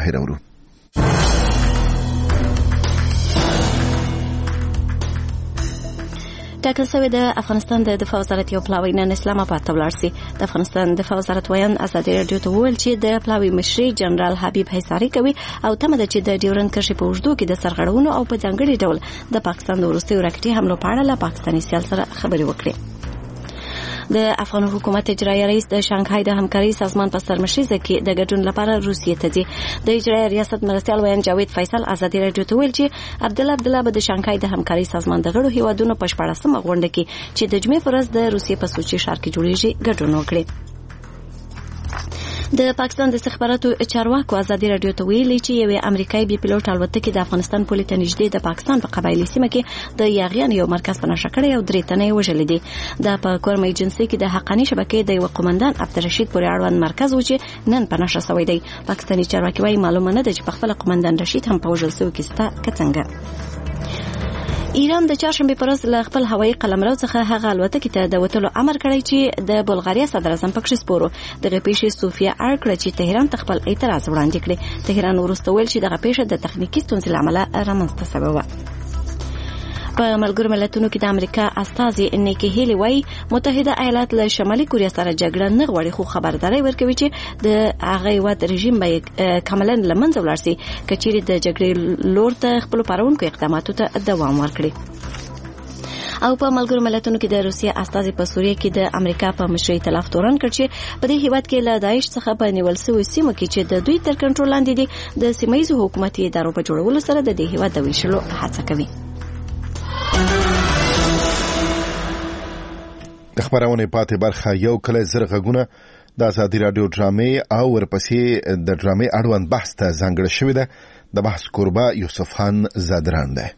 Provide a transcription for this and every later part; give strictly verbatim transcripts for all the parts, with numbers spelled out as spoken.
ظاهر اورو. ټاکل شوی د افغانستان د دفاع وزارت یو پلاوی نن اسلام آباد ته ولاړ سي. د افغانستان دفاع وزارت وایي ازادي راډیو ته وویل چې د پلاوی مشري جنرال حبیب حصاری کوي او تمه ده چې د ډیورند کرښې په اوږدو کې د سرغړونو او په ځانګړي ډول د پاکستان د وروستیو راکټي حملو په اړه له پاکستاني سیال سره خبرې وکړي. د افغان حکومت اجرایي رئیس د شانګهای د همکاري سازمان په سرمشریزه کې د ګډون لپاره روسیې ته ځي. د اجرایي ریاست مرستیال ویان جاوید فیصل ازادي راډیو ته ویل چې عبدالله عبدالله به د شانګهای د همکاري سازمان د غړو هیوادونو په شپاړسمه غونډه کې چې د جمعې پر ورځ د روسیې په سوچي ښار کې جوړیږي ګډون وکړي. د پاکستان د استخباراتو چارواکو ازادي راډیو ته ویلي چې یو امریکایي بي پيلوټ الوتکه د افغانستان پولې ته نږدې د پاکستان په قبایلي سیمه کې د یاغیان یو مرکز په نشه کړی او درې تنه یې وژلي دي. دا په کورمه ایجنسي کې د حقاني شبکې د یو قومندان عبدالرشید پورې اړوند مرکز و چې نن په نشه شوی دی. پاکستاني چارواکي وايي معلومه نه ده چې په خپل قومندان رشید هم په وژل شوی کې ستا کڅنګه. ایران د چهارشنبه پر ورځ له خپل هوایي قلمرو څخه هغه الوتکې ته د وتلو امر کړی چې د بلغاریا صدر اعظم پکې سپورو. دغه پیښې صوفیا ارکړه چې تهران ته خپل اعتراض وړاندې کړی. تهران وروسته ویل چې دغه پیښه د تخنیکی ستونزې له امله رامنځته شوې وه. په ملګرو ملتونو کې د امریکا استازي نیکی هیلی وایي متحده ایالات له شمالي کوریا سره جګړه نه غواړي خو خبرداري ورکوي چې د هغه واد رژیم به کاملا له منځه ولاړ شي که چیرې د جګړې لور ته خپل پرونکو اقداماتو ته دوام ورکړي. او په ملګرو ملتونو کې د روسیې استازي په سوریه کې د امریکا په مشرۍ تلاف تورن کړ چې په دې هیواد کې له داعش څخه په نیول شوی سیمو کې چې د دوی تر کنټرول لاندې دي د سیمایي حکومتي ادارو په جوړولو سره د دې هیواد د ویشلو هڅه کوي. د خبرونه پاتې برخه یو کله زرغونه د ازادي راډیو ډرامې او ورپسې د ډرامې اړوند بحث ته ځانګړی شوی ده. د بحث کوربه یوسف خان زادران ده.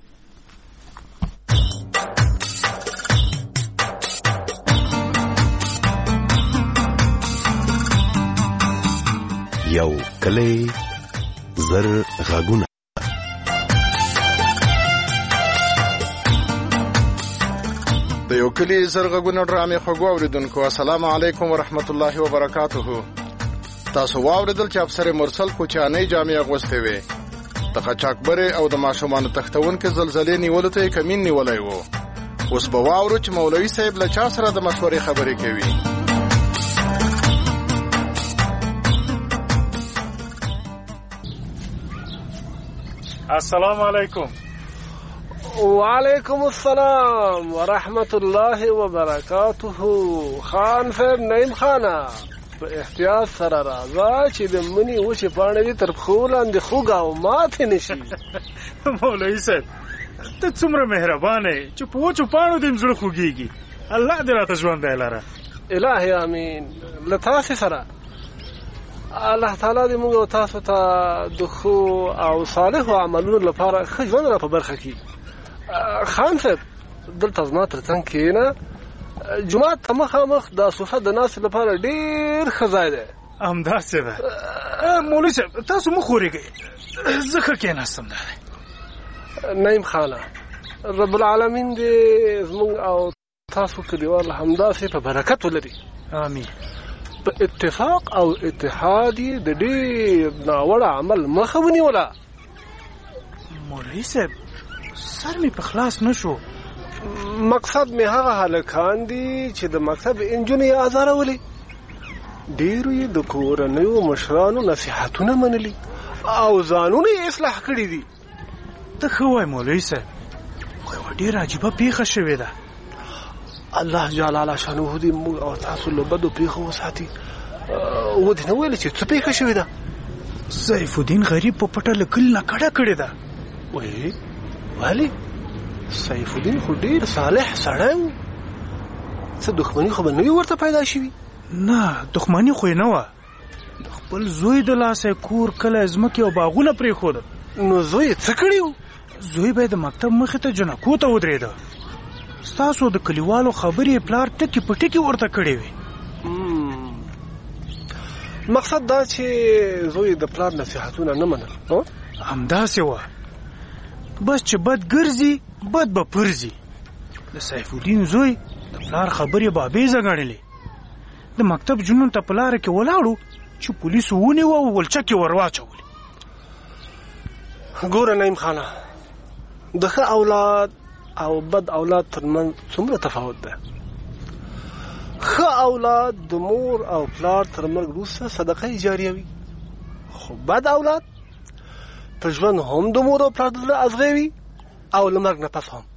یو کله زرغونه د یو کلی زرغونه ډرامې خوږو اوریدونکو السلام علیکم ورحمت الله وبرکاته. تاسو واوریدل چې افسر مرسل کوچانۍ جامې اغوستې وې. د قاچاقبرې او د ماشومانو تختونکو زلزلې نیولو ته کمین نیولای وو. اوس به واورو چې مولوي صاحب له چا سره د مشورې خبرې کوي. السلام علیکم. وعلیکم السلام ورحمت الله وبرکاته. خان صاحب نعیم خانه په احتیاط سره راځه چې د منی وچې پاڼې دې تر پښو لاندې خوږ او ماتې نشي. مولوي صاحب ته څومره مهربانه چې په وچو پاڼو دې زړه خوږیږي. الله دې راته ژوندی لره. الهي امین. له تاسې سره الله تعالی دې موږ او تاسو ته د ښو او صالحو عملونو لپاره ښه ژوند را په برخه کړي. خان صاحب دلته زما تر څنګ کښېنه. جومات ته مخامخ دا صوفه د ناستې لپاره ډېر ښه ځای دی. همداسې ده. مولوي صاحب تاسو مه خورېږئ، زه ښه کښېناستم. دا دی نعیم خانه رب العالمین دې زموږ او تاسو کلیوال همداسې په برکت ولري. امین. په اتفاق او اتحاد یې د ډېر ناوړه عمل مخه ونیوله. مولوي صاحب سر می په خلاص نشو. مقصد می هغه هلکان دي چې د مکتب انجونې ازارولې. ډېرو یې د کورنیو مشرانو نصیحتونه منلي او ځانونه یې اصلاح کړي دي. ته ښه وایې مولوي صاحب، خو یوه ډېره عجیبه پیښه شوې ده. الله جلاله شانه دې موږ او تاسو له بدو پیښو وساتي. ودې نه ویلې چې څه پیښه شوې ده؟ سیف الدین غریب په پټه له کلي نه کډه کړې ده. وایي ولې؟ سیف الدین خو ډېر صالح سړی و. څه دښمني خو به نه وي ورته پیدا شوي؟ نه دښمني خو یې نه وه. د خپل زوی د لاسه کور کلی ځمکې او باغونه پرېښودل. نو زوی یې څه کړي و؟ زوی به یې د مکتب مخې ته جنکو ته ودرېده. ستاسو د کلیوالو خبرې پلار ټکي په ټکي ورته کړې وې. مقصد دا چې زوی د پلار نصیحتونه نه منل. همداسې وه. بس چې بد ګرځي بد به پرځي. د سیف الدین زوی د پلار خبرې بابیزه ګڼلې. د مکتب جنون ته په لاره کې ولاړو چې پولیسو ونیوه او ولچکې ور واچولې. ګوره نعیم خانه، د ښه اولاد او بد اولاد ترمنځ څومره تفاوت ده. ښه اولاد د مور او پلار تر مرګ وروسته صدقه جاریه وي، خو بد اولاد په ژوند هم د مور او پلار د زړه ازغی وي او له مرګ نه پس هم.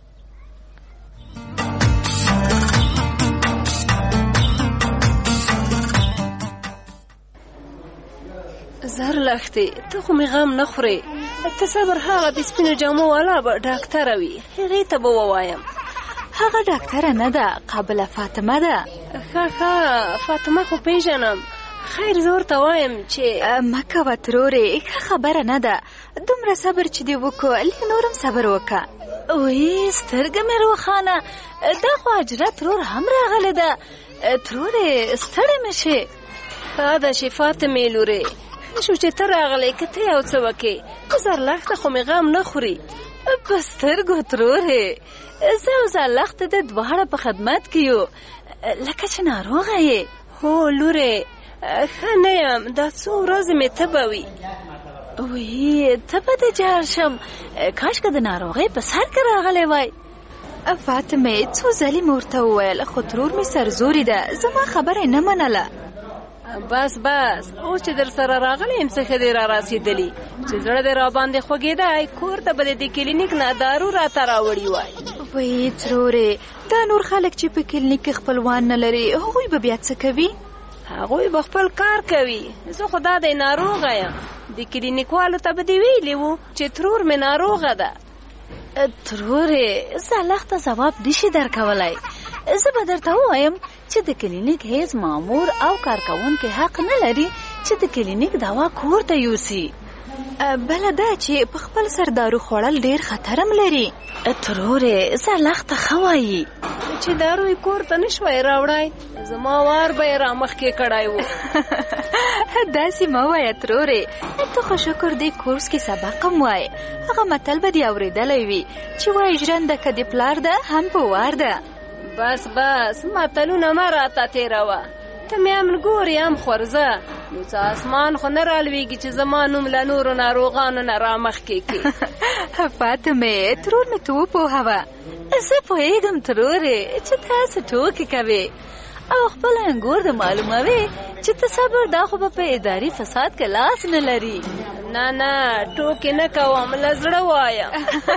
زهر لښتې، ته خو مې غم نه خورې. ته صبر، هغه د سپینو جامو والا به ډاکټره وي، هغې ته به ووایم. هغه ډاکټره نه ده، قابله فاطمه ده. ښه ښه، فاطمه خو پیژنم. خیر زه ورته وایم چې مه کوه ترورې، ښه خبره نه ده. دومره صبر چې دې وکړو، لږ نورم صبر وکړه. وی سترګه مې روښانه، دا خو اجره ترور هم راغلی ده. ترورې ستړې مې شي. ښه ده چې فاطمې لورې شو چې ته راغلی، که ته یو څه وکې. زرلښته خو مې غم نه خوري. په سترګو ترورې، زه او زرلښته د دواړه په خدمت کې یو، لکه چې ناروغه یې. هو لورې، ښه نه یم، دا څو ورځې مې تبه وي. وی تبه د جهل شم، کاشکه د ناروغۍ په سر کې راغلی وای. فاطمه څو ځلې مې ورته وویل، خو ترور مې سرزوري ده، زما خبره نه منله. بس بس، اوس چې در سره راغلی یم څه ښه دې را رسېدلي چې زړه دې را باندې خوږېدی. کور ته به د کلینیک نه دارو راته راوړي وای. وی ترورې، دا نور خلک چې په کلینیک کې خپلوان نه لري، هغوی به بیا څه کوي؟ هغوی به خپل کار کوي. زه خو دا دی ناروغه یم. د کلینیک والو ته به دې ویلي وو چې ترور مې ناروغه ده. ترورې، زرلښته ځواب نشي درکولی. زه به درته ووایم چې د کلینیک هیڅ مامور او کارکوونکی حق نه لري چې د کلینیک دوا کور ته یوسي. بله دا چې په خپل سر دارو خوړل ډیر خطرم لري. ترورې، زرلښته ښه وایي چې دارو یې کور ته نه شوی راوړی، زما وار به یې را مخکې کړی و. داسې مه وایه ترورې، ته خو شکر دې کورس کې سبق هم وایې. هغه متل به دې اورېدلی وي چې وایي ژرنده که د پلار ده هم په وار ده. بس بس، متلونه مه راته تېروه. ته مې هم ګورې هم خورزه، نو څه اسمان خو نه رالویږي چې زما نوم له نورو ناروغانو نه را مخکې کړي. فاطمه ترور مې ته وپوهوه. زه پوهېږم ترورې چې تاسو ټوکې کوې او خپل انګور د معلوموي چې ته صبر، دا خو به په اداري فساد کې لاس نه لري. نه نه، ټوکې نه کوم، له زړه وایم.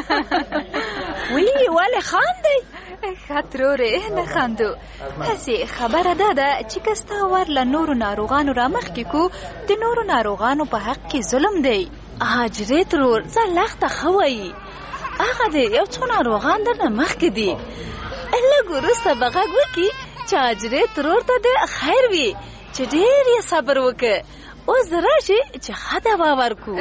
وی ولې خاندئ؟ ښه ترورې، نه خاندو. هسې خبره دا ده چې که ستا ور له نورو ناروغانو را مخکې کو، د نورو ناروغانو په حق کې ظلم دی. حاجرې ترور، زرلښته ښه وایي. هغه دی یو څو ناروغان درنه مخکې دي. لږ وروسته به غږ وکړي چې حاجرې ترور ته د خیر وي چې ډېر یې صبر وکړه. اوس راشي چې ښه دوا ورکړو.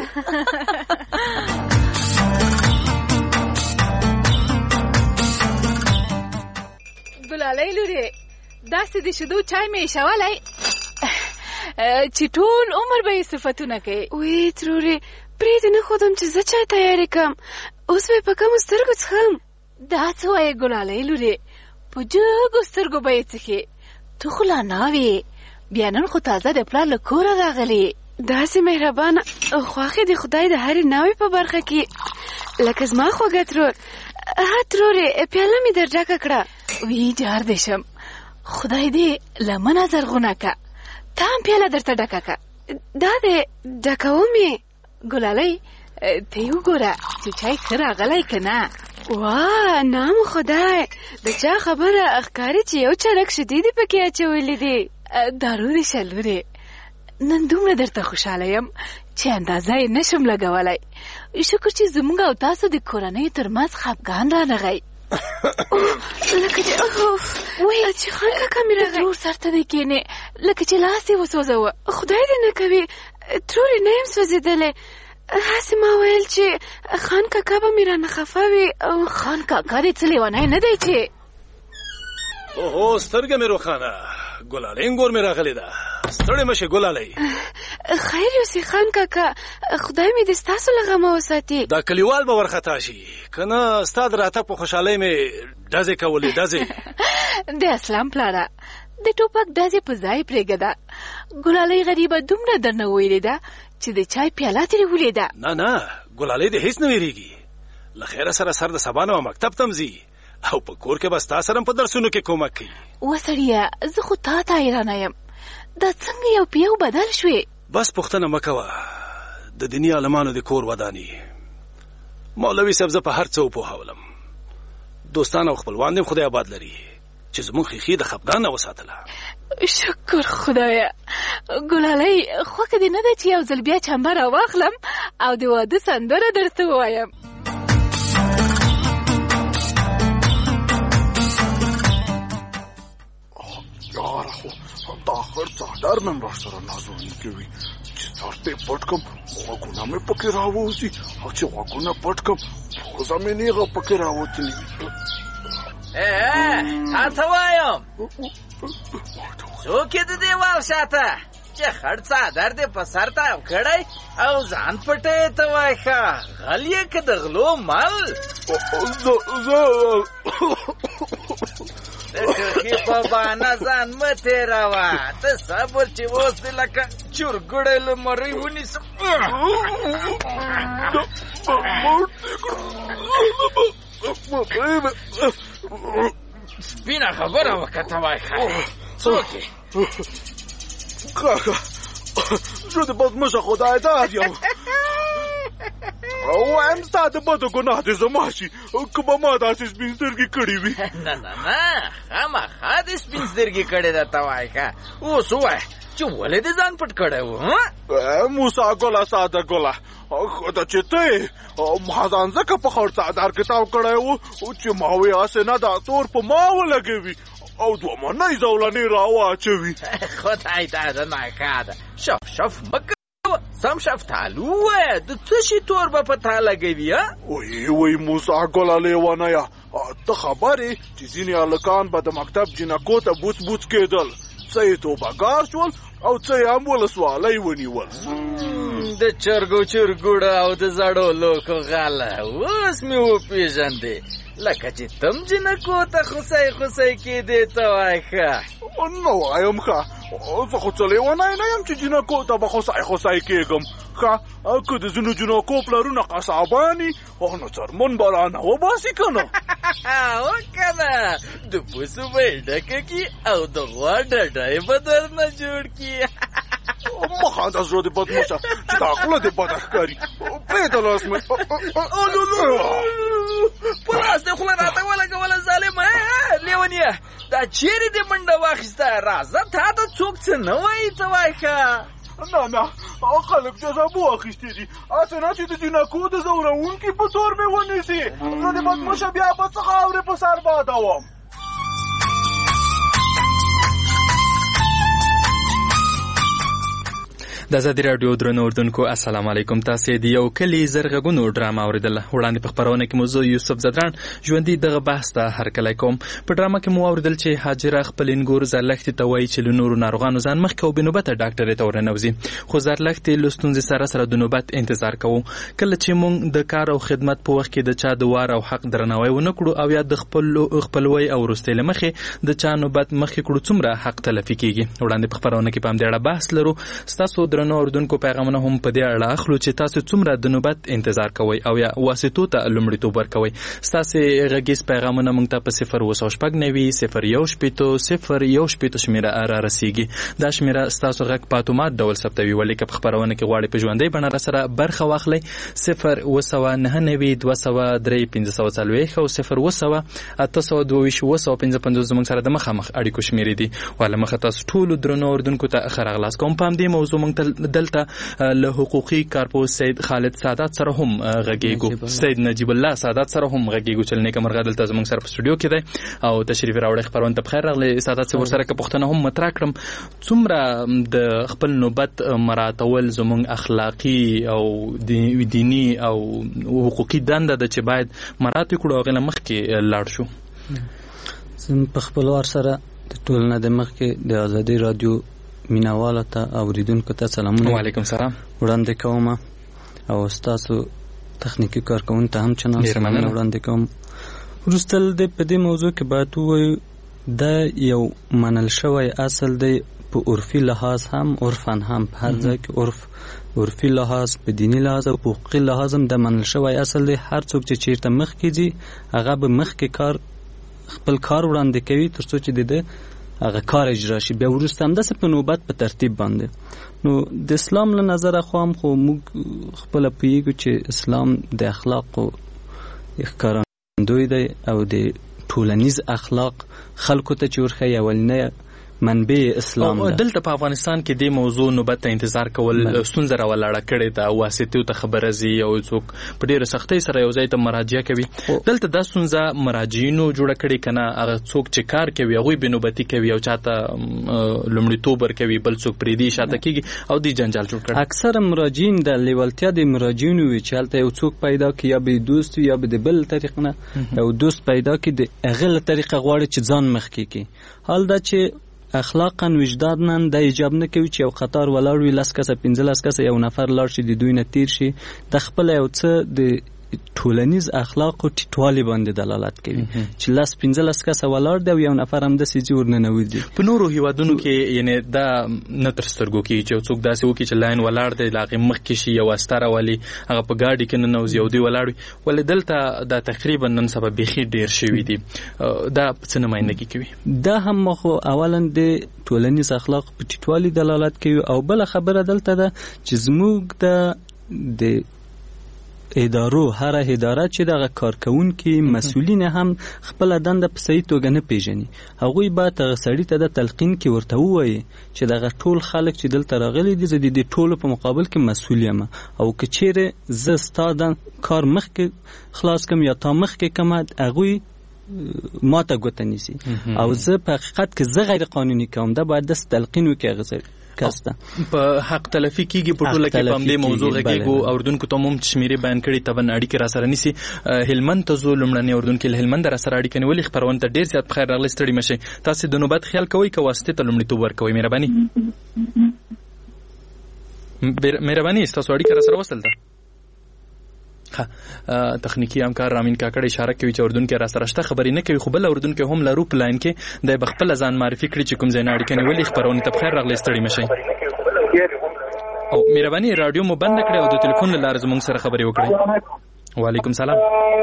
ګلالۍ لورې، داسې د شیدو چای مې ایښولی چې ټول عمر به یې صفتونه کوي. وی ترورې، پرېږدې نه ښودم چې زه چای تیارې کړم، اوس به یې په کمو سترګو څښم. دا څه وایې ګلالۍ لورې، په جګو سترګو به یې څښې. ته خو لا ناوې، بیا نن خو تازه د پلار له کوره راغلې. داسې مهربانه او خواښې د خدای د هرې ناوې په برخه کې، لکه زما خوږه ترور. ها ترورې، پیاله مې در ډکه کړه. وی جار دې شم، خدای دې لمنه زرغونه که. ته هم پیاله درته ډکه که. دا دې ډکوم یې. ګلالۍ، ته یې وګوره چې چای ښه راغلی که نه. واه، نام خدای، د چا خبره ښکاري چې یو چرک شدیدې پکې اچولې دي. دارو دې شه لورې، نن دومره درته خوشحاله یم چې اندازه یې نشم لګولی. شکر چې زموږ او تاسو د کورنیو ترمنځ خفګان رانغی. لکه چې وایي چې خان کاکا مې راغی. ترور سر ته دې کښېنې، لکه چې لاس یې وسوځوه. خدای دې نه کوي ترورې، نه یم سوځېدلی. هسې ما ویل چې خان کاکا به مې رانه خفه وي. خان کاکا دې څه لیونی نه دی چې؟ اوهو، سترګه مې روښانه، ګلالۍ انګور مې راغلی ده. ستړې مه شې ګلالۍ. خیر یوسې خان کاکا، خدای مې دې ستاسو له غمه وساتي. دا کلیوال به ورخطا شي که نه. ستا د راتګ په خوشحالۍ مې ډزې کولې، ډزې. د اسلام پلاره، د ټوپک ډزې په ځای پرېږده. ګلالۍ غریبه دومره درنه ویلې ده چې د چای پیاله ترې ولیده. نه نه ګلالۍ د هیڅ نه ویریږي. له خیره سره سر د سبا نه مکتب ته ځي او په کور کې بس تا سره په درسونو کې کومک کوي. وسړیه زه خو تا ته حیرانه یم، دا څنګه یو په یو بدل شوې؟ بس پوښتنه مه کوه، د دیني عالمانو د کور وداني. مولوي صاحب زه په هر څه وپوهولم، دوستان او خپلوان دې خدای آباد لري چې زموږ خیخي د خفګان نه وساتله. شکر خدایه. ګلالۍ خوښه دې نه ده چې یو ځل بیا چمبه راواخلم او د واده سندره درته ووایم؟ یاره خو دا خر څادر نن را سره نازونی کوي چې سر ته پټ کم غوږونه مې پکې راوځي او چې غوږونه پټ کم پوزه مې نیغه پکې راوتلي. تا ته وایم څوک یې د دیوال شاته چې خړ څادر دې په سر تاو کړی او ځان پټی ته وایي ښه غل یې که د غلو مل. د ټوخي په بانه ځان مه تېروه، ته صبر چې اوس دې لکه چورګوړی له مرۍ ونیسم. سپینه خبره وکړه ته وایي ښه څوک یې؟ کاکا زه د بدمشه خدای داد یم، وایم ستا د بدو ګناه دې زما شي که به ما داسې سپین سترګې کړې وي. نه نه نه خامخا دې سپین سترګې کړې ده ته وایي ښه. اوس ووایه چې ولې دې ځان پټ کړی و؟ موسی ګله ساده ګله خدا چې ته یې ما ځان ځکه په خړ څادر کې تاو کړی و چې ما وې هسې نه دا تور په ما ولګوي او دوه منۍ زولنې راواچوي. خدای ته ده ناکه ده شف شف مه کوه، سم شفتالو ووایه د څه شي تور به په تا لګوي؟ وی وی موسی ګله لیونیه ته خبر یې چې ځینې هلکان به د مکتب جینکو ته بوڅ بوڅ کېدل، څه یې توبهګار شول او څه یې هم ولسوالۍ ونیول. د چرګو چرګوړه او د زړو لوکو غله اوس مې وپېژندې، لکه چې تم جنکو ته خوسی خوسی کېدې ته وایي ښه. نه وایم ښه زه خو څه لیونی نه یم چې جنکو ته به خوسی خوسی کېږم. ښه که د ځینو جنکو پلرونه قصاباني نو څرمن به رانه وباسي که نه؟ او که نه د پسو به یې ډکه کي او د غوا ډډی به درنه جوړ کي. مه خانده زړه دې بدمشه چې دا خوله دې بده ښکاري. پرېږده لاس مې په لاس دې خوله راته ولګوله ظالمه لیونیه. دا چیرې دې منډه واخیسته؟ راځه تا ته څوک څه نه وایي ته وایي ښه. نه نه خلک جزابو اخیستې دي، هسې نه چې د جینکو د زورونکي په تور مې ونیسي. زه د بدمشه بیا به څه خاورې په سر بادوم. د ازادي راډیو درنو اردوونکو السلام علیکم. تاسې د یو کلي زرغږونو ډرامه اورېدله. وړاندې په خپرونه کې مو زه یوسف زدران ژوندي دغه بحث ته هرکلی کوم. په ډرامه کې مو اورېدل چې حاجره خپل انګور زرلښتې ته وایي چې له نورو ناروغانو ځان مخکې او بېنوبته ډاکټرې ته ورننوځي، خو زرلښتې له ستونزې سره سره د نوبت انتظار کوو. کله چې موږ د کار او خدمت په وخت کې د چا د وار او حق درناوی ونه کړو او یا د خپل خپلوۍ او وروستۍ له مخې د چا نوبت مخکې کړو څومره حق تلفي کېږي. وړاندې په خپرونه کې په همدې اړه بحث لرو. ستاسو درنو اردوونکو پیغامونه هم په دې اړه اخلو چې تاسو څومره د نوبت انتظار کوئ او یا واسطو ته لومړیتوب ورکوئ. ستاسو غږیز پیغامونه موږ ته په صفر اووه شپږ نوي صفر یو شپېته صفر یو شپېته شمېره را رسیږي. دا شمېره ستاسو غږ په اتومات ډول ثبتوي، ولې که په خپرونه کې غواړئ په ژوندۍ بڼه راسره برخه واخلئ صفر اووه سوه نهه نوي دوه سوه درې پنځه سوه څلوېښت او صفر اووه سوه اته سوه دوه ویشت اووه سوه پنځه پنځوس زموږ سره د مخامخ اړیکو شمېرې دي. واله مخه تاسو ټولو درنو اردوونکو ته ښه راغلاست کوم. په همدې موضوع موږ دلته له حقوقي کارپوه سید خالد سادات سره هم غږیږو، سید نجیب الله سادات سره هم غږیږو چې نیکه مرغه دلته زموږ سره په سټوډیو کې دی او تشریف راوړی. خپرونه ته بخیر راغلی سادات صاحب. ورسره که پوښتنه هم مطرح کړم، څومره د خپل نوبت مراعاتول زموږ اخلاقي او دیني او حقوقي دنده ده چې باید مراعات کړو هغې نه مخکې لاړ شو؟ زه په خپل وار سره د ټول نه د مخکې د ازادي راډیو مینوالو ته اوریدونکو ته سلامونه وعلیکم سلام وړاندې کوم او ستاسو تخنیکي کارکوونکو ته هم چنان سلامونه وړاندې کوم. وروسته د په دې موضوع کې باید ووایو دا یو منل شوی اصل دی په عرفي لحاظ هم عرفن هم په هر ځای کې عرف عرفي لحاظ په دینی لحاظ او حقوقي لحاظ هم د منل شوی اصل دی. هر څوک چې چیرته مخ کې ځي هغه به مخ کې کار خپل کار وړاندې کوي تر څو چې د هغه کار اجرا شي، بیا وروسته همداسې په نوبت په ترتیب باندې. نو د اسلام له نظره خو هم خو موږ خپله پوهېږو چې اسلام د اخلاقو ښکارندوی دی او د ټولنیز اخلاق خلکو ته چې ورښیي اولنی منبع اسلام ده. دلته په افغانستان کې د موضوع نوبت ته انتظار کول ستونزه راولاړه کړې ده، واسطې ته خبره ځي او څوک په ډېره سختۍ سره یو ځای ته مراجعه کوي. دلته دا ستونزه مراجعینو جوړه کړې که نه هغه څوک چې کار کوي هغوی بې نوبتي کوي او چاته لومړیتوب ورکوي بل څوک پرېږدي شاته کېږي او دې جنجال جوړ کړي. اکثره مراجعین د لیوالتیا د مراجعینو وي چې هلته یو څوک پیدا کړي یا به دوست وي یا به د بل طریق نه یو دوست پیدا کړي د هغې له طریقه غواړي چې ځان مخکې کړي. حال دا چې اخلاقا وجدانا د ایجاب نه کوي چې یو قطار ولاړ وي لس کسه پنځلس کسه یو نفر لاړ شي د دوی نه تیر شي د خپل یو څه د ټولنیز اخلاقو ټیټوالي باندې دلالت کوي چې لس پنځلس کسه ولاړ دی او یو نفر همداسې ځي ورننوځي. په نورو هیوادونو کې یعنې دا نه تر سترګو کېږي چې یو څوک داسې وکړي چې لاین ولاړ دی له هغې مخکې شي یو واسطه راولي هغه په ګاډي کې ننوځي او دوی ولاړ وي. ولې دلته دا تقریبا نن سبا بیخي ډېر شوي دي. دا څه نمایندګي کوي؟ دا هم خو اولا د ټولنیز اخلاق په ټیټوالي دلالت کوي او بله خبره دلته ده چې زموږ د د ادارو هر اداره چې دغه کارکونکي مسؤلین هم خپل دنده په صحیح توګه نه پیژني. هغوی باید هغه سړي ته د تلقین کې ورته ووایي چې دغه ټول خلک چې دلته راغلي دي زه د دې ټولو په مقابل کې مسؤل یم او که چیرې زه ستا د کار مخکې خلاص کم یا تا مخکې کم هغوی ما ته ګوته نیسي او زه په حقیقت کې زه غیر قانوني کوم. دا باید داسې تلقین وکړي هغه سړي کسته په حق تلفي کېږي. په ټوله کې په همدې موضوع غږېږو. اردونکو ته مو شمېرې بیان کړي طبعا اړیکې را سره نیسي. هلمند ته ځو لومړنۍ اردون کې له هلمند را سره اړیکه نیولې خپرونې ته ډېر زیات پخیر راغلی ستړي مه شئ. تاسې د نوبت خیال کوئ که واسطې ته لومړیتوب ورکوئ؟ مهرباني مهرباني ستاسو اړیکه را سره وصل ده. تخنیکی همکار رامین کاکړ اشاره کوي چې اردن کې را سره شته خبرې نه کوي خو بل اردن کې هم لرو پلان کې د بخپل ځان معرفي کړي چې کوم ځای نه اړیکه نیولې خبرونه ته بخیر راغلی ستړي مشي او مهرباني رادیو مو بند کړئ او د ټلیفون له لارې زموږ سره خبرې وکړئ. وعلیکم سلام.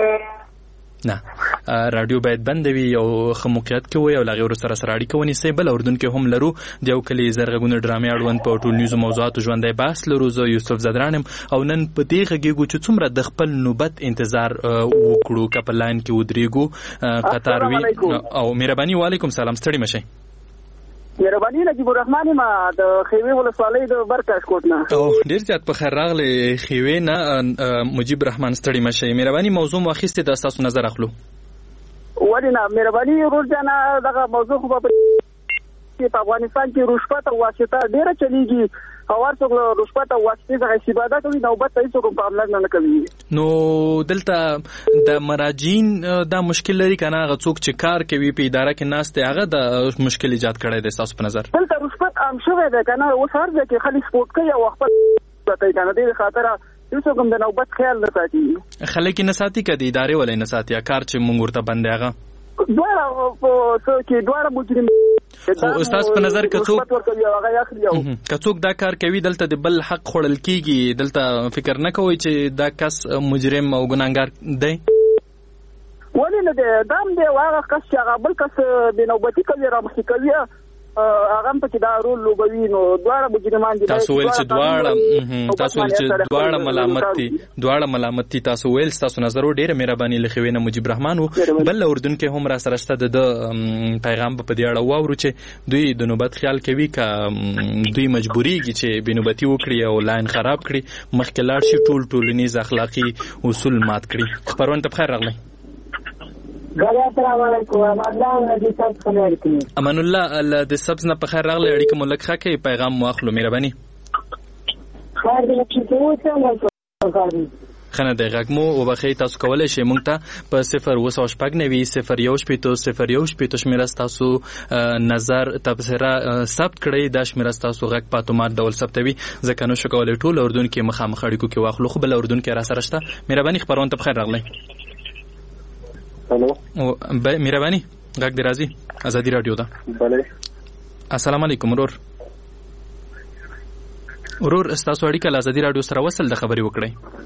نه رادیو باید بند وي او ښه موقعیت کې وي او له هغې سره سره اړیکه ونیسئ. بل اردن کې هم لرو د یو کلي زرغږونه ډرامې اړوند په ټولنیزو موضوعاتو ژوندی بحث لرو. زه یوسف زدران یم او نن په دې غږېږو چې څومره د خپل نوبت انتظار وکړو که په لاین کې ودرېږو قطار وي. او مهرباني وعلیکم سلام ستړي مشئ. مهرباني نجیب الرحمن ما د خیوې ولسوالۍ د برکاش کوټ نه. او ډېر زیات په خیر راغلی خیوې نه مجیب الرحمن ستړي مشئ. مهرباني موضوع مو اخیستې ده ستاسو نظر اخلو. ولې نه مهرباني ورور جانه دغه موضوع خو په افغانستان کې رشوت او واسطه ډېره چلیږي او هر څوک رشوت او واسطې څخه استفاده کوي نوبت ته هېڅوک پاملرنه نه کوي. نو دلته د مراجعین دا مشکل لري که نه هغه څوک چې کار کوي په اداره کې ناست دی هغه د مشکل ایجاد کړی دی ستاسو په نظر؟ دلته رشوت عام شوی دی که نه اوس هر ځای کې خلک سپورټ کوي او خپل کوي که نه دې خاطره هېڅوک هم د نوبت خیال نه ساتي. خلک یې نه ساتي که د ادارې والا یې نه ساتي کار چې مونږ ورته بند دی هغه دواړه په کې دواړه مجرم. خو ستاسو په نظر که څوک که څوک دا کار کوي دلته د بل حق خوړل کېږي دلته فکر نه کوئ چې دا کس مجرم او ګناهګار دی؟ ولې نه دی دا هم دی هغه کس چې هغه بل کس بې نوبتي کوي رامخکې کوي هغه هم پکې دا رول لوبوي نو دواړه مجرمان دي. تاسو ویل چې دواړه تاسو ویل چې دواړه ملامت دي دواړه ملامت دي تاسو ویل ستاسو نظر ډېره مهرباني له خوینه مجیب رحمان وو. بل اردن کې هم را سره شته د پیغام په دې اړه واورو چې دوی د نوبت خیال کوي که دوی مجبوریږي چې بې نوبتي وکړي او لاین خراب کړي مخکې لاړ شي ټول ټولنیز اخلاقي اصول مات کړي. خبرونه ته بخیر راغلی. امان الله د سبز نه په خیر راغلی اړیکه مو لږ ښه کوي پیغام مو اخلو مهرباني. ښه نه دی غږ مو وبښئ تاسو کولی شئ موږ ته په صفر اوه سوه شپږ نوي صفر یو شپېته صفر یو شپېته شمېره ستاسو نظر تبصره ثبت کړئ دا شمېره ستاسو غږ په اتومات ډول ثبتوي ځکه نشو کولی ټول اردن کې مخامخ اړیکو کې واخلو خو بل اردن کې را سره شته. مهرباني خپرونه ته بخیر راغلی. هلو مهرباني غږ دې راځي ازادي راډیو ده. بله السلام علیکم ورور. ورور ستاسو اړیکه له ازادي راډیو سره وصل د خبرې وکړئ.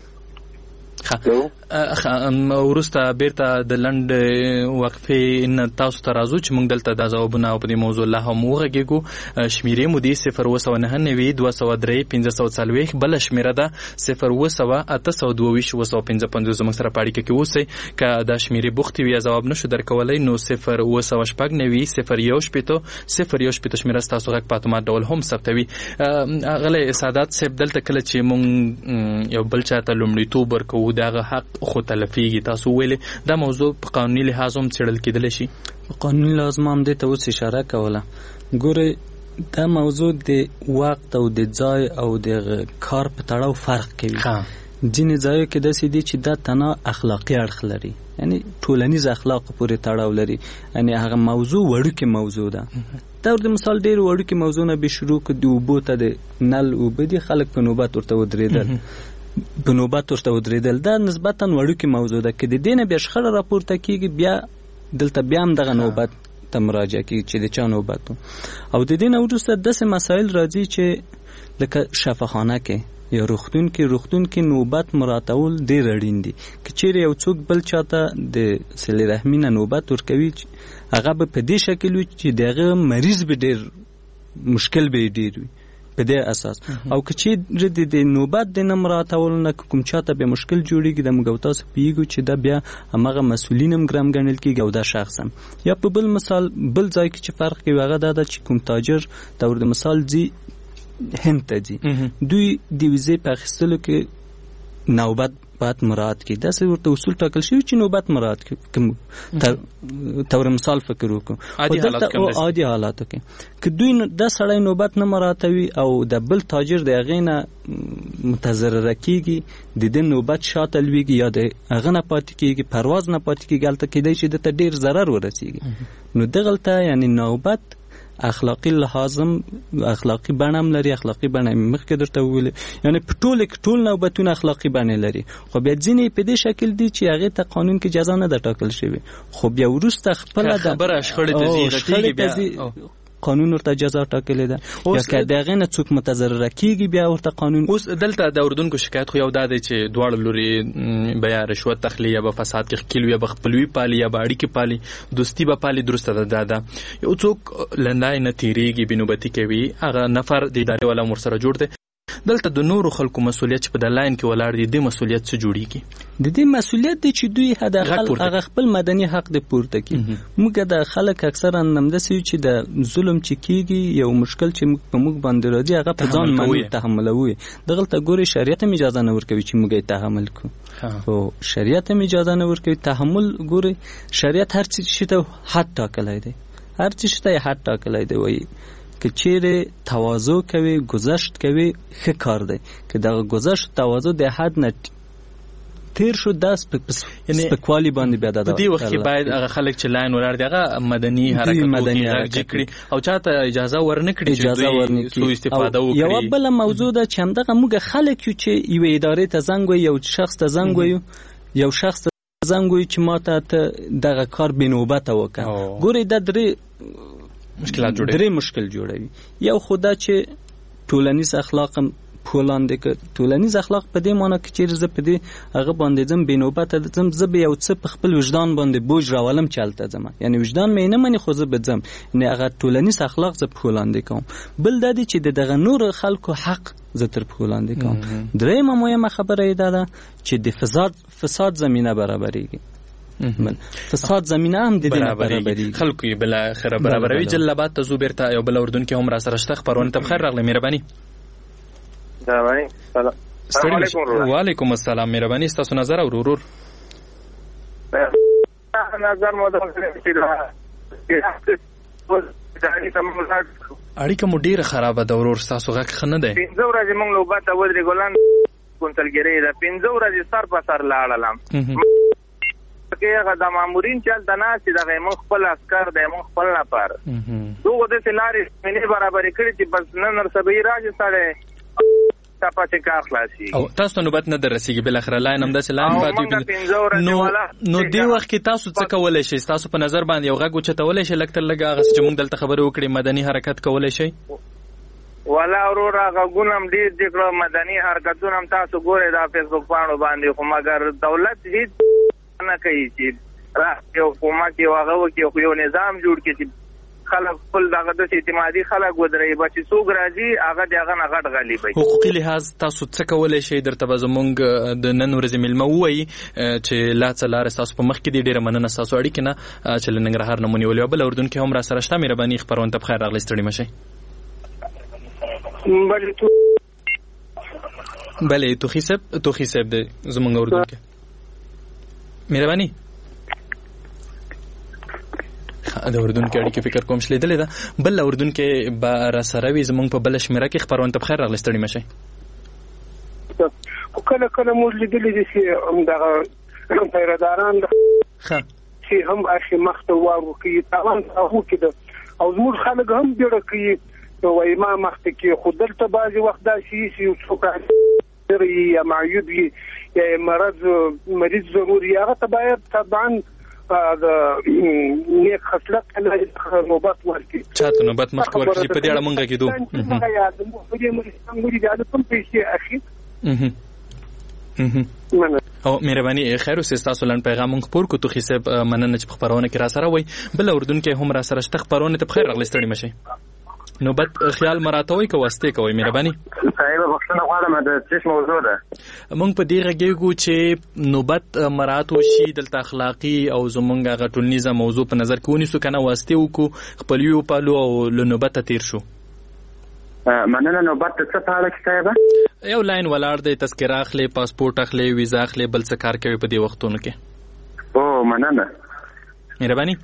ورسته بیرته د لنډ وقفې نه تاسو ته راځو چې موږ دلته د ځوابونه په دې موضوع لا هم وغږیږو. شمیرې مو دي صفر اوه سوه نهه نوي دوه سوه درې پنځه سوه څلوېښت، بله شمیره ده صفر اوه سوه اته سوه دوه ویشت اوه سوه پنځه پنځوس. زموږ سره په اړیکه کې اوسئ. که دا شمیرې بوختې وي یا ځواب نشو درکولی نو صفر اوه سوه شپږ نوي صفر یو شپېته صفر یو شپېته شمیره ستاسو غږ په اتومات ډول هم ثبتوي. غلی سعادت صاحب، دلته کله چې موږ یو بل چا ته لومړیتوب ورکوو د هغه حق خو تلفیږي، تاسو ویلې دا موضوع په قانوني لحاظ هم څېړل کېدلی شي؟ په قانوني لحاظ ما هم دې ته اوس اشاره کوله. ګورئ دا موضوع د وخت او د ځای او د کار په تړاو فرق کوي. ځینې ځایو کې داسې دي چې دا تنها اخلاقي اړخ لري، یعنی ټولنیز اخلاق پورې تړاو لري، یعنی هغه موضوع وړوکې موضوع ده. دا د مثال ډېر وړوکې موضوع نه به شروع کړو، د اوبو ته د نل اوبه دي، خلک په نوبت ورته ودرېدل په نوبت ورته ودرېدل دا نسبتا وړوکې موضوع ده. که د دې نه بیا شخړه راپورته کېږي بیا دلته بیا هم دغه نوبت ته مراجعه کېږي چې د چا نوبت و. او د دې نه وروسته داسې مسایل راځي چې لکه شفاخانه کې یا روغتون کې روغتون کې نوبت مراعاتول ډېر اړین دي. که چیرې یو څوک بل چاته د صلې رحمي نه نوبت ورکوي هغه به په دې شکل وي چې د هغه مریض به ډېر مشکل به یې ډېر وي په دې اساس. او که چیرې د نوبت د نه مراعاتولو نه کوم چاته به مشکل جوړېږي د موږ او تاسو پوهېږو چې دا بیا هماغه مسؤلین هم ګرم ګڼل کېږي او دا شخص هم. یا په بل مثال بل ځای کې چې فرق کوي هغه دا ده چې کوم تاجر د ورته مثال ځي هند ته ځي، دوی د ویزې په اخیستلو کې نوبت باید مراعات کړي. داسې ورته اصول ټاکل شوي چې نوبت مراعات کړي. تور مثال فکر وکړو عادي حالاتو کې که دوی دا سړی نوبت نه مراعاتوي او د بل تاجر د هغې نه متضرره کېږي، د دې نوبت شاته لویږي یا د هغه نه پاتې کېږي، پرواز نه پاتې کېږي، هلته کېدی شي دته ډېر ضرر ورسېږي. نو دغلته یعنی نوبت اخلاقی لحاظ هم اخلاقی بڼه هم لري. اخلاقی بڼه مخکې درته وویلې، یعنی په ټوله کې ټول نوبتونه اخلاقی بڼې لري، خو بیا ځینې په دې شکل دي چې هغې ته قانون کې جزا نه ده ټاکل شوې، خو بیا وروسته خپله خبره شخړې ته ځي غټېږي بیا قانون ورته جزا ټاکلې ده، یا که د هغې نه څوک متضرره کېږي بیا ورته قانون. اوس دلته د اردوونکو شکایت خو یو دا دی چې دواړه لورې به یا رشوت تخلي یا به فساد کې ښکیل وي یا به خپلوي پالي یا به اړیکې پالي، دوستي به پالي. درسته ده دا ده یو څوک له لای نه تېرېږي، بېنوبتي کوي، هغه نفر د ادارې والا هم ورسره جوړ دی. دلته د نورو خلکو مسؤلیت چې په د لاین کې ولاړ دي، د مسؤلیت څه جوړیږي؟ د دې مسؤلیت دی چې دوی هغه خپل مدني حق د پورته کړي. موږ د خلک اکثرا همداسې یو چې د ظلم چې کېږي یو مشکل چې په موږ باندې راځي هغه په ځان منو تحملوي. دغلته ګورې شریعت هم اجازه نه ورکوي چې موږ یې تحمل کړو، خو شریعت هم اجازه نه ورکوي تحمل. ګورې شریعت هر څه شي ته حد ټاکلی دی، هر څه شي ته یې حد ټاکلی دی. وایي که چیرې تواضع کوي، گذشت کوي، ښه کار دی. که دغه گذشت تواضع د حد نه تیر شو دا سپکوالي باندې بیا د په دې وخت کې باید هغه خلک چې لاین ولاړ دي هغه مدني حرکت وکړي او چاته اجازه ورنه کړي چې دوی سوء استفاده وکړي. یو بل موضوع ده چې همدغه موږ خلک یو چې یو ادارې ته زنګ وایو، یو شخص ته زنګ وایو، یو شخص ته زنګ وایو چې ماته ته دغه کار بې نوبته وکړه. ګورئ دا درې مشکلات جوړوي، درې مشکل جوړوي. یو خدا چې ټولنیز اخلاق پولاندې که ټولنیز اخلاق په دې معنی کې چې زه په دې هغه باندې ځم بې نوبته ځم، زه به یو څه په خپل وجدان باندې بوج راولم چې هلته ځم، یعنی وجدان مې نه مني خو زه به ځم، یعنې هغه ټولنیز اخلاق زه پښو لاندې کوم. بل دا دی چې د دغه نورو خلکو حق زه تر پښو لاندې کوم. درېیمه مهمه خبره یې دا ده چې د فساد فساد زمینه برابرېږي. فساد زمینه هم د دې نه برابرېږي، خلکو یې بالاخره برابروي. جلبات ته ځو بیرته یو بل اردونکي هم راسره شته. خپرونه ته بخیر راغلی، مهرباني. السلام علیکم. وعلیکم السلام، مهرباني. ستاسو نظر او ورور نظر مو اړیکه مو ډیره خرابه ده ورور، ستاسو غږ ښه نه دی. پنځه ورځې موږ نوبت ته ودرې ګلان کونسلګرۍ ده، پنځه ورځې سر په سر لاړلم کې هغه د مامورین چې هلته ناست دي دغه موږ خپل عسکر دی، موږ خپل نفر دغو داسې لارې مینې برابرې کړي چې بس نن ورسه به یې راشي سړی پاتې کار خلاصي. او تاسو ته نوبت نه در رسیږي، بالاخره لاین همداسې لاین پاتې. نو نو دې وخت کې تاسو څه کولی شئ؟ ستاسو په نظر باندې یو غږ اوچتولی شئ لږ تر لږه هغه چې موږ دلته خبرې وکړې، مدني حرکت کولی شئ؟ ولا ورور غوونه هم ډیر دي کړو مدني حرکتونه هم تاسو ګورئ دا فیسبوک باندې باندې خو مګر دولت هیڅ نه کوي چې راځي حکومت یو هغه وکي خو یو نظام جوړ کړي چې خلک خپل دغه د اعتمادي خلک ودرې بچي څوک راځي هغه دغه نه غټ غالي حقوقي لحاظ تاسو څه کولای شئ درته به زمونږ د نن ورځې مېلمه ووایي چې لا څه لارې ستاسو په مخ کې دي ډېره مننه ستاسو اړیکې نه چې له ننګرهار نه مو نیولې وه بله اردن کې هم را سره شته مهرباني خپرونه ته بخیر راغلی ستړي مه شئ بله توخي صاحب توخي صاحب دی زمونږ اردن کې مهرباني د اردن کې اړیکې فکر کوم شلیدلې ده بل اردن کې به را سره وي زمونږ په بله شمېره کې خپرونه ته بخیر راغلی ستړي مه شئ خو کله کله موږ لیدلي دي چې همدغه پیرهداران چې هم اخي مخ ته واړو کوي تاوان هغو کې ده او زموږ خلک هم بیړه کوي وایي ما مخته کې خو دلته بعضې وخت داسې وي چې څوک راځي یا معیوب وي یا مرض مریض ضروري هغه ته باید طبعا د نیک خصلت نوبت ورکړي چاته نوبت مخکې ورکړي په دې اړه مونږ کېدو په دې مریضان ولې د هلته هم پیسې اخي او مهرباني خیر اوسې ستاسو لنډ پیغام مونږ خپور کړو توخي صاحب مننه چې په خپرونه کې را سره وئ بل اردن کې هم را سره شته خپرونې ته بخیر راغلی ستړي مه شئ نوبت خیال مراتوي که واسطې کوئ مهرباني صاحب بخښنه غواړم د څه موضوع ده مونږ په دې غږیږو چې نوبت مراعات وشي دلته اخلاقي او زمونږ هغه ټولنیزه موضوع په نظر کې ونیسو که نه واسطې وکړو خپل یو پالو او له نوبته تیر شو مننه نوبت ته څه په اړه کې صاحب یو لاین ولاړ دی تذکره اخلي پاسپورټ اخلي ویزا اخلي بل څه کار کوي په دې وختونو کې او مننه مهرباني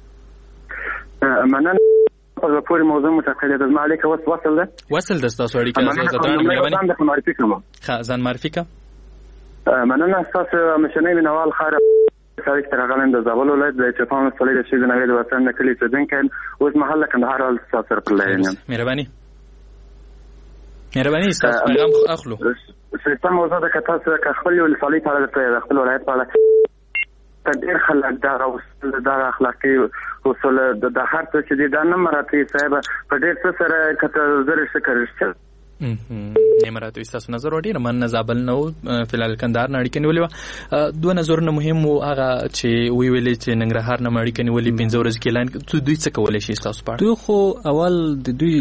مننه په پوری موضوع متخیله د مالک اوس وصل ده وصل ده تاسو اړیکه زدان مهرباني ځان معرفي کوم ښه ځان معرفي کا مننه تاسو مشنۍ منوال خار سړی تر هغه د زابل ولایت د چپان ولسوالۍ د شیدن غوډ وطن د کلی څخه دنکل اوس محله کندهار ول تاسو سره پلاین مهرباني مهرباني تاسو پیغام اخلو سیستم موضوع د کتاب سره خپل ولسوالۍ په اړه د خپل ولایت په اړه تدیر خلک دا او دا اخلاقي اصول د هر څه چې د نن مراتي صاحب په ډېر څه سره کته زره شکر شته نمراتوي تاسو نظر وړي من زابل نو فلال کندهار نه اړیکې نیولې دوه نظرونه مهم وو هغه چې وی ویلې چې ننګرهار نه اړیکې نیولې پنځه ورځې کې اعلان څه دوی څه کولای شي تاسو په دوی خو اول د دوی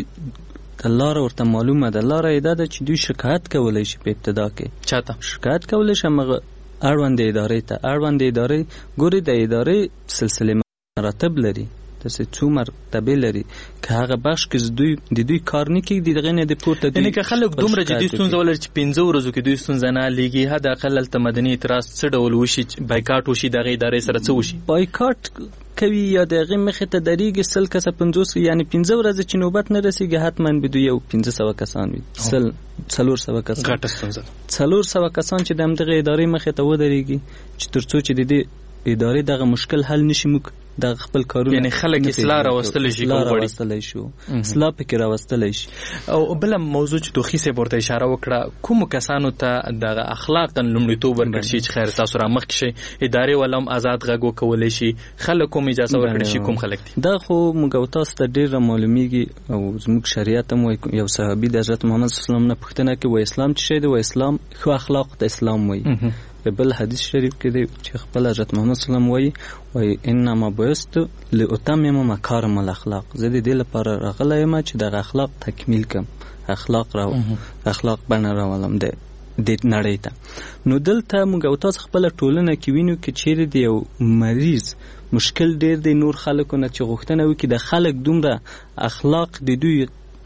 د لار ورته معلومه ده لار یې ده چې دوی شکایت کولای شي په ابتدا کې چاته شکایت کولای شي مغه اړوند ادارې ته اړوند ادارې ګوري د ادارې سلسله مراتب لري تاسو څو مرتبه لري که هغه بخش کې دوی د دوی کار نه کوي دغه نه د پورته دوی یعنی که خلک دومره جدي ستونزه ولر چې پنځه ورځو کې دوی ستونزه نه لګي هدا اقل ته مدني اعتراض څه ډول وشي بایکاټ وشي دغه ادارې سره څه وشي بایکاټ کوي یا دغه مخه ته دریږي سل کسه پنځوس یعنی پنځه ورځې چې نوبت نه رسیږي حتما به دوی یو پنځه سوه کسان وي سل څلور سوه کسان غټه ستونزه څلور سوه کسان چې د دغه ادارې مخه ته ودرېږي چې ترڅو چې د دې ادارې دغه مشکل حل نشي موږ د خپل کارونه یعنی خلک اصلاح راوستل شي راوستل شي اصلاح پکې راوستل شي او بل موضوع چې توخي سه ورته اشاره وکړه کوم کسانو ته د اخلاقا لومړیتوب ورکړي شي چې خیر تاسو را مخ شي ادارې ولهم آزاد غږو کولای شي خلک کوم اجازه ورکړي شي کوم خلک دي دا خو موږ تاسو ته ډیر معلومیږي او زموږ شریعت هم یو صحابي د حضرت محمد صلی الله علیه وسلم نه پوښتنه کوي و اسلام څه دی و اسلام خو اخلاق د اسلام وایي په بل حدیث شریف کې دی چې خپل حضرت محمد صلی الله علیه وسلم وایي انما بعثت لاتمم مکارم الاخلاق زه د دې لپاره راغلی یم چې د اخلاق تکمیل کم اخلاق را اخلاق باندې راولم د د نړۍ ته نو دلته موږ تاسو خپل ټولنه کې وینو چې چیرې دی یو مریض مشکل ډیر دی نور خلکو نه چې غوښتنه وکړي د خلک دومره اخلاق د دوی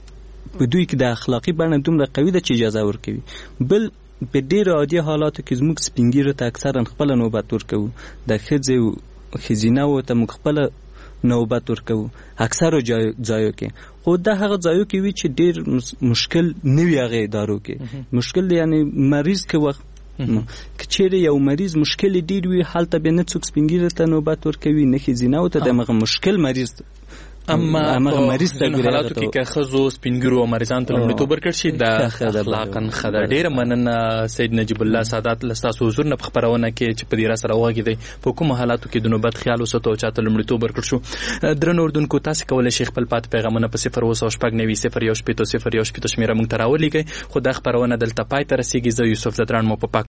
په دوی کې د اخلاقی باندې دومره قوي ده چې اجازه ورکوي بل په ډېر عادي حالاتو کې زموږ سپینګیرو ته اکثرا خپل نوبت ورکوو د ښځې ښځینهو ته موږ خپل نوبت ورکوو اکثرو ځایو کې خو دا هغه ځایو کې وي چې ډېر مشکل نه وي هغې ادارو کې مشکل دی یعنی مریض که وخت که چیرې یو مریض مشکل ډېر وي هلته بیا نه څوک سپینګیرو ته نوبت ورکوي نه ښځینهو ته د هغه مشکل مریض اما مریض ته حالاتو کې که خزو سپینګرو او مریضان ته لومړیتوب ورکړ شي دا اخلاقا خدا ډیره مننه سید نجیب الله سادات لستاسو حضور نه خبرونه کې چې په دې را سره واګیدي په کوم حالاتو کې د نوبت خیال وساتو او چاته لومړیتوب ورکړ شو درن اردوونکو تاسو کولای شئ خپل پات پیغامونه په صفر اوسه شپږ نوي صفر یو شپږ صفر یو شپږ شمیره مونږ ته راولېږئ خو دا خبرونه دلته پای ته رسیږي زه یوسف زدران مو په پاک